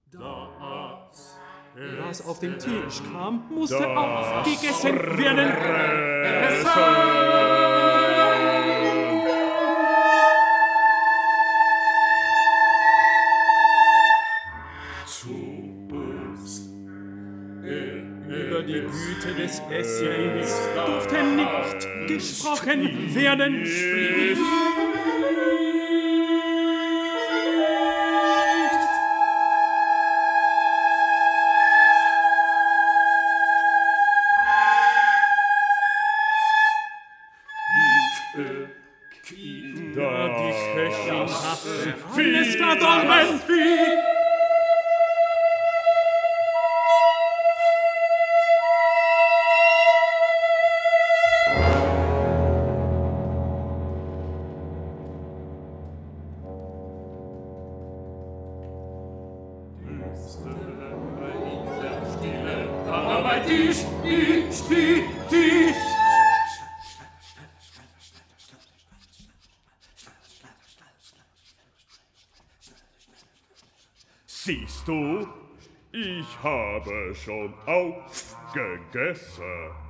Was auf den Tisch kam, musste aufgegessen werden. Über die Güte des Essens durfte nicht gesprochen werden. Die Köchin hatten alles verdorben. Siehst du, ich habe schon aufgegessen.